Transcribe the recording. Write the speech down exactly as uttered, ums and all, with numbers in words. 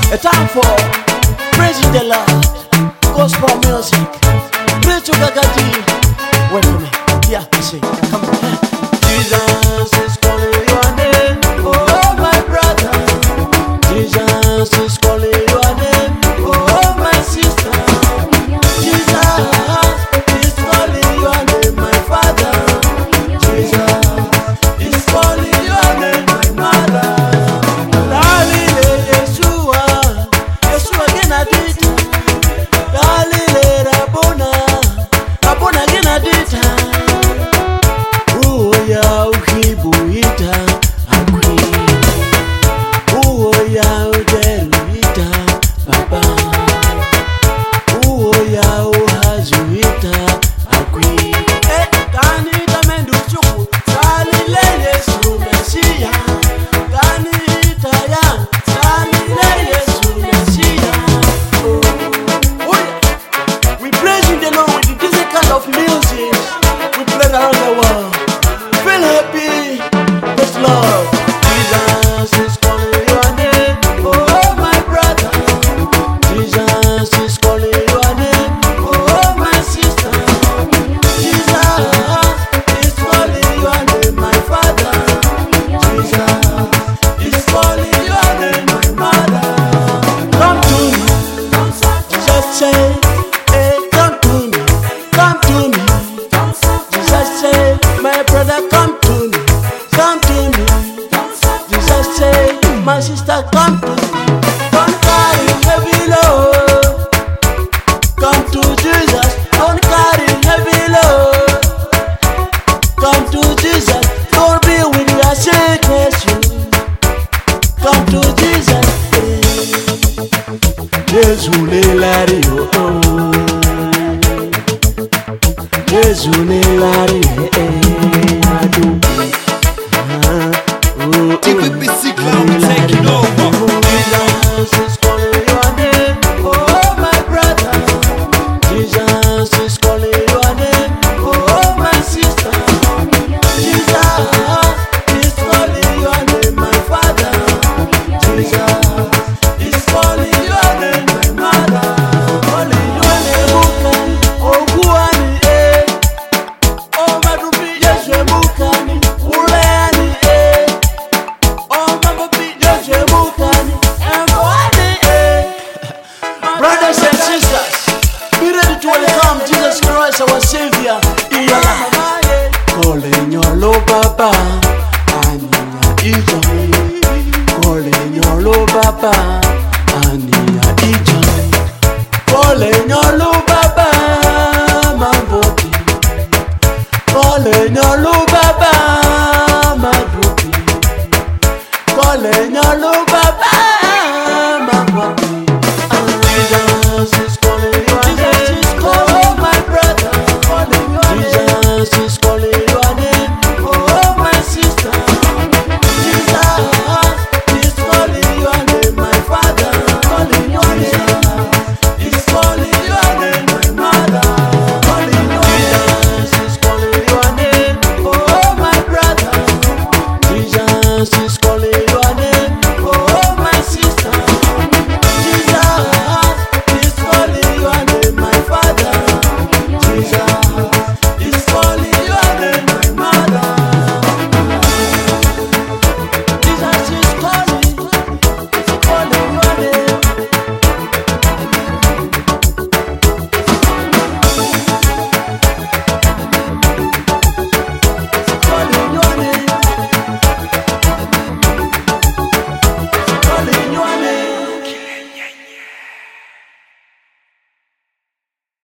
A time for praising the Lord, gospel music. Pray to Gagadi. Wait for me. Yeah, sing. Come on. Jesus is calling your name. Oh, my brother. Jesus is calling your name. Oh, my sister. Jesus is calling your name, my father. Jesus is calling your name, my mother. Dalile Yeshua, Yeshua gena dita. Dalile Rabona, Rabona gena dita. Uoya uhibuita akwi. Uoya uderuita baba. Uoya uhazuita akwi. Eh, kanita mendu chuku. Dalile Yesu Mesia. Kanita ya. Dalile Yesu Mesia. Oh, oh yeah. We praise the Lord with this kind of music. We play around the world. Feel happy with love. Jesus is calling your name. Oh, my brother. Jesus is calling your name. Oh, my sister. Jesus is calling your name, my father. Jesus is calling your name, my mother. Come to me. Jesus say, hey, come to me. Come to me. Jesus say, my brother, come to me. Come to me. Jesus say, my sister, come to me. Don't carry heavy load. Come to Jesus. Don't carry heavy load. Come to Jesus. Don't be with your sickness. Come to Jesus. Jesus ne lari oh. Jesus ne lari eh adu. T V B C Cloud taking over. Jesus is calling your name. Oh, my brother. Jesus is calling your name. Oh, my sister. Jesus is calling your name, my father. Jesus is calling your name, my mother. Calling your name, Bukani. Oh, Guani, eh. Oh, Madubi, yes, Bukani. Uleani, eh. Oh, Mabubi, yes, Bukani. And Guani, eh. Brothers and sisters, be ready to welcome Jesus Christ, our Savior, in your life. Calling your Lord Baba, and your Ijay. Calling your Lord Baba, and your Ijay. Calling your Lord Baba, Mabubi. Calling your Lord Baba, Mabubi. Calling your Lord